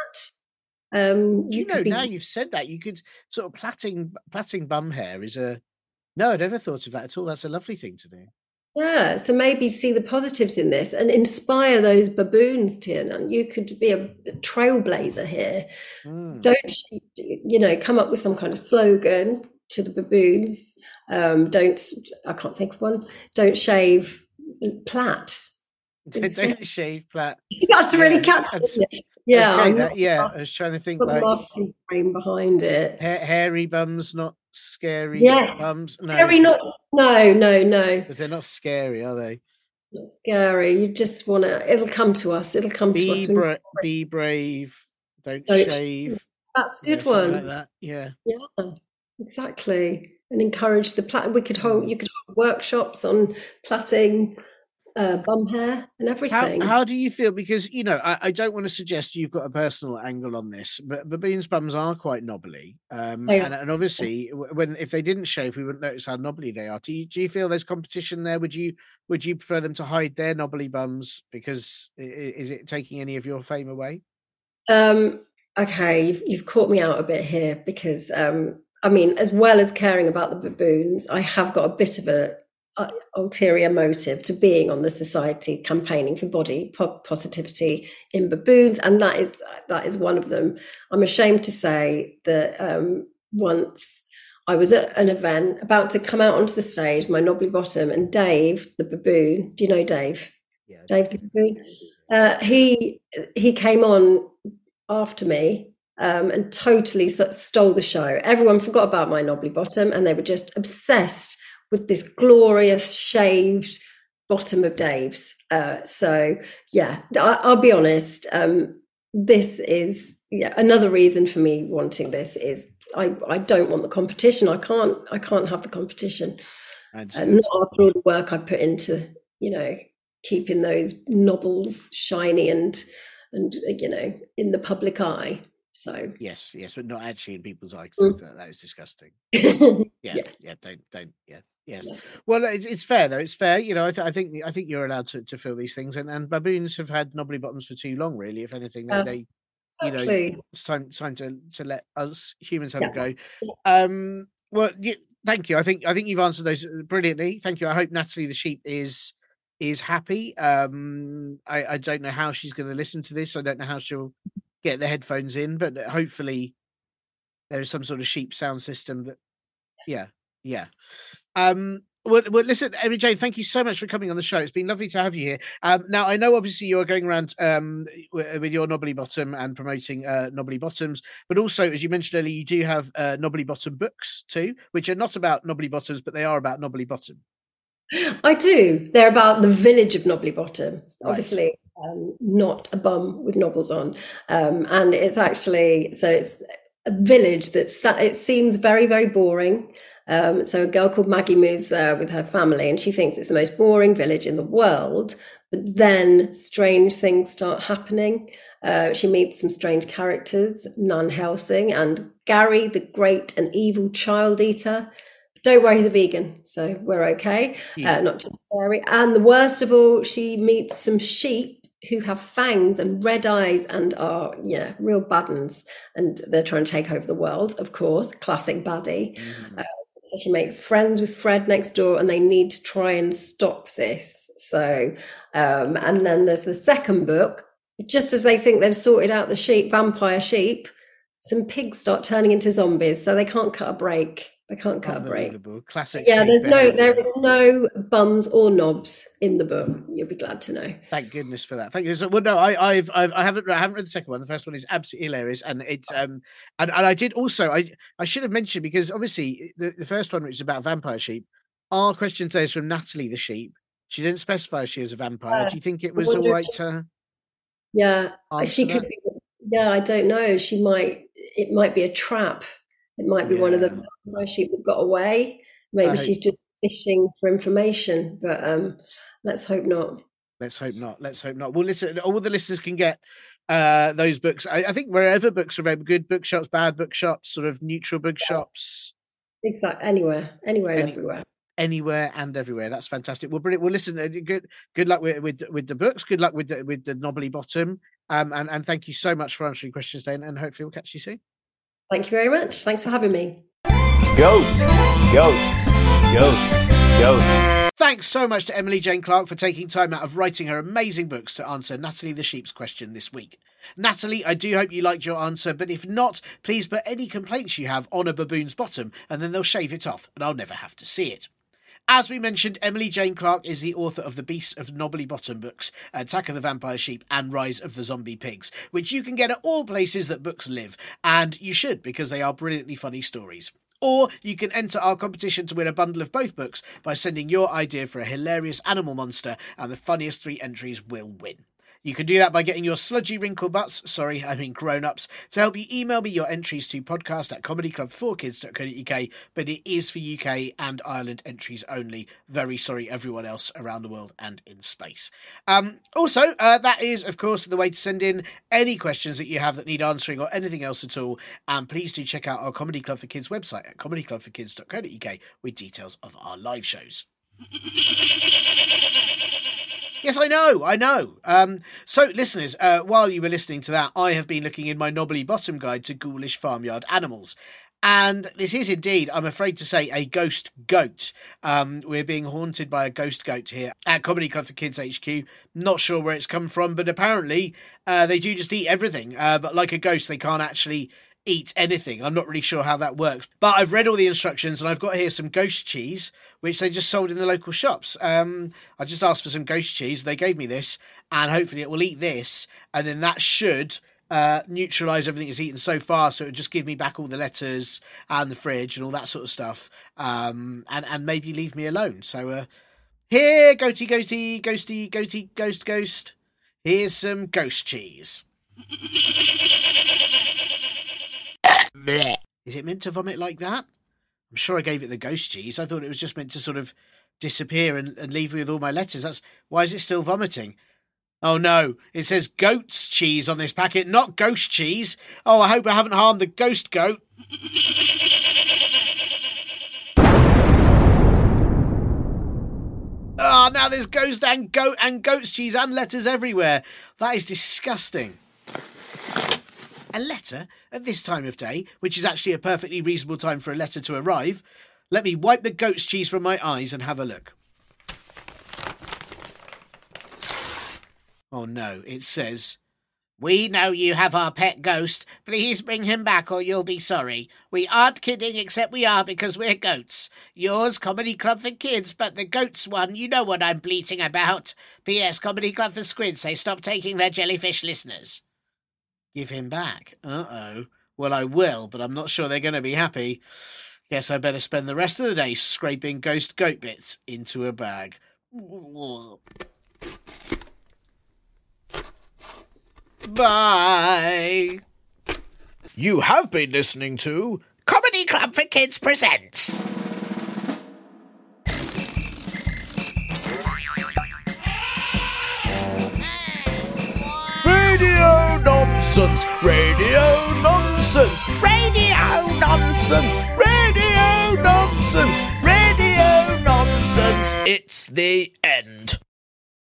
plait? Um, do you you know, could be. now you've said that, you could sort of plaiting plaiting bum hair is a no, I'd never thought of that at all. That's a lovely thing to do. Yeah, so maybe see the positives in this and inspire those baboons, Tiernan. You could be a trailblazer here. Hmm. Don't, sh- you know, come up with some kind of slogan to the baboons. Um, don't, s- I can't think of one. Don't shave plat. instead. Don't shave plait. That's really Yeah, catchy, that's- isn't it? That's Yeah, great. I'm That, not yeah, I was trying to think got the like marketing frame behind it. ha- hairy bums, not scary Yes, bums. No, very not. No, no, no. because they're not scary, are they? Not scary. You just want to. It'll come to us. It'll come to Be us. when- bra- be brave. Don't, Don't- shave. That's a you know, good something one. like that. Yeah. Yeah, exactly. And encourage the plat. We could hold. Mm. You could hold workshops on plaiting uh, bum hair and How everything. how do you feel? Because you know, I, I don't want to suggest you've got a personal angle on this, but baboons' bums are quite knobbly, um, They and, and obviously, w- when if they didn't shave, we wouldn't notice how knobbly they are. Do you, do you feel there's competition there? Would you would you prefer them to hide their knobbly bums because i- i- is it taking any of your fame away? Um, okay, you've, you've caught me out a bit here because, um, I mean, as well as caring about the baboons, I have got a bit of a, a ulterior motive to being on the society campaigning for body po- positivity in baboons, and that is that is one of them. I'm ashamed to say that um, once I was at an event about to come out onto the stage, my knobbly bottom, and Dave the baboon. Do you know Dave? Yeah. Dave the baboon. Uh, he he came on after me um, and totally sort of stole the show. Everyone forgot about my knobbly bottom, and they were just obsessed with this glorious shaved bottom of Dave's. Uh, so yeah, I, I'll be honest. Um, this is yeah another reason for me wanting this is I, I don't want the competition. I can't I can't have the competition. And uh, not after all the work I put into, you know, keeping those knobbles shiny and and you know in the public eye. So yes, yes, but not actually in people's eyes. Mm. That, that is disgusting. yeah, yes. yeah, don't, don't, yeah, yes. Yeah. Well, it's, it's fair though. It's fair. You know, I, th- I think I think you're allowed to, to feel these things, and, and baboons have had knobbly bottoms for too long. Really, if anything, Uh, they, exactly. you know, it's time time to to let us humans have Yeah. a go. Yeah. Um, well, you, thank you. I think I think you've answered those brilliantly. Thank you. I hope Natalie the sheep is is happy. Um, I, I don't know how she's going to listen to this. I don't know how she'll get the headphones in, but hopefully there is some sort of sheep sound system that, yeah, yeah. Um, well, well, listen, Emily Jane, thank you so much for coming on the show. It's been lovely to have you here. Um, now, I know obviously you're going around um, with your knobbly bottom and promoting uh, knobbly bottoms, but also, as you mentioned earlier, you do have uh, knobbly bottom books too, which are not about knobbly bottoms, but they are about knobbly bottom. I do. They're about the village of Knobbly Bottom, Right. obviously um, not a bum with knobbles on. Um, and it's actually, so it's a village that sa- it seems very, very boring. Um, so a girl called Maggie moves there with her family and she thinks it's the most boring village in the world. But then strange things start happening. Uh, she meets some strange characters, Nan Helsing and Gary, the great and evil child eater. Don't worry, he's a vegan, so we're okay. Yeah. Uh, not too scary. And the worst of all, she meets some sheep who have fangs and red eyes and are, yeah, real bad uns. And they're trying to take over the world, of course. Classic baddie. Mhm. Uh, so she makes friends with Fred next door, and they need to try and stop this. So, um, and then there's the second book. Just as they think they've sorted out the sheep, vampire sheep, some pigs start turning into zombies, so they can't cut a break. They can't cut a break. Unbelievable. Classic. Yeah, pig there's no, behaviour. there is no bums or knobs in the book. You'll be glad to know. Thank goodness for that. Thank you. So, well, no, I, I've, I've, I haven't, I haven't read the second one. The first one is absolutely hilarious, and it's, um, and, and I did also, I, I should have mentioned because obviously the, the first one, which is about vampire sheep, our question today is from Natalie the sheep. She didn't specify she was a vampire. Yeah. Do you think it I was wonder all if right she- to Yeah, answer she that? could be. Yeah, I don't know. She might. It might be a trap. It might be one of the Yeah. vampire sheep that got away. Maybe I she's just fishing for information. But um, let's hope not. Let's hope not. Let's hope not. Well, listen, all the listeners can get uh, those books. I, I think wherever books are available, good bookshops, bad bookshops, sort of neutral bookshops, Exactly. Anywhere, anywhere, and Any- everywhere. anywhere and everywhere. That's fantastic. Well, brilliant. Well, listen, uh, good good luck with with, with the books. Good luck with the, with the knobbly bottom. Um, and and thank you so much for answering questions, then, and hopefully we'll catch you soon. Thank you very much. Thanks for having me. Goat, goats, ghost, ghosts. Thanks so much to Emily Jane Clark for taking time out of writing her amazing books to answer Natalie the Sheep's question this week. Natalie, I do hope you liked your answer, but if not, please put any complaints you have on a baboon's bottom, and then they'll shave it off, and I'll never have to see it. As we mentioned, Emily Jane Clark is the author of the Beasts of Knobbly Bottom books, Attack of the Vampire Sheep and Rise of the Zombie Pigs, which you can get at all places that books live, and you should, because they are brilliantly funny stories. Or you can enter our competition to win a bundle of both books by sending your idea for a hilarious animal monster, and the funniest three entries will win. You can do that by getting your sludgy wrinkle butts, sorry, I mean grown-ups, to help you email me your entries to podcast at comedyclub4kids dot co dot uk, but it is for U K and Ireland entries only. Very sorry, everyone else around the world and in space. Um, also, uh, that is, of course, the way to send in any questions that you have that need answering or anything else at all. And please do check out our Comedy Club for Kids website at comedyclub for kids dot co dot uk with details of our live shows. Yes, I know, I know. Um, so, listeners, uh, while you were listening to that, I have been looking in my knobbly bottom guide to ghoulish farmyard animals. And this is indeed, I'm afraid to say, a ghost goat. Um, we're being haunted by a ghost goat here at Comedy Club for Kids H Q. Not sure where it's come from, but apparently uh, they do just eat everything. Uh, but like a ghost, they can't actually eat anything. I'm not really sure how that works. But I've read all the instructions and I've got here some ghost cheese, which they just sold in the local shops. Um, I just asked for some ghost cheese. They gave me this, and hopefully it will eat this, and then that should uh, neutralise everything it's eaten so far, so it would just give me back all the letters and the fridge and all that sort of stuff, um, and, and maybe leave me alone. So uh, here, ghosty, ghosty, ghosty, ghosty, ghost, ghost, here's some ghost cheese. Is it meant to vomit like that? I'm sure I gave it the ghost cheese. I thought it was just meant to sort of disappear and, and leave me with all my letters. That's why is it still vomiting? Oh no, it says goat's cheese on this packet, not ghost cheese. Oh, I hope I haven't harmed the ghost goat. Ah, oh, now there's ghost and goat and goat's cheese and letters everywhere. That is disgusting. A letter at this time of day, which is actually a perfectly reasonable time for a letter to arrive. Let me wipe the goat's cheese from my eyes and have a look. Oh no, it says, "We know you have our pet ghost. Please bring him back or you'll be sorry. We aren't kidding, except we are because we're goats. Yours, Comedy Club for Kids, but the goats one, you know what I'm bleating about. P S. Comedy Club for Squids say stop taking their jellyfish listeners." Give him back. Uh-oh. Well, I will, but I'm not sure they're going to be happy. Guess I better spend the rest of the day scraping ghost goat bits into a bag. Bye. You have been listening to Comedy Club for Kids presents. Radio Nonsense! Radio Nonsense! Radio Nonsense! Radio Nonsense! Radio Nonsense! It's the end.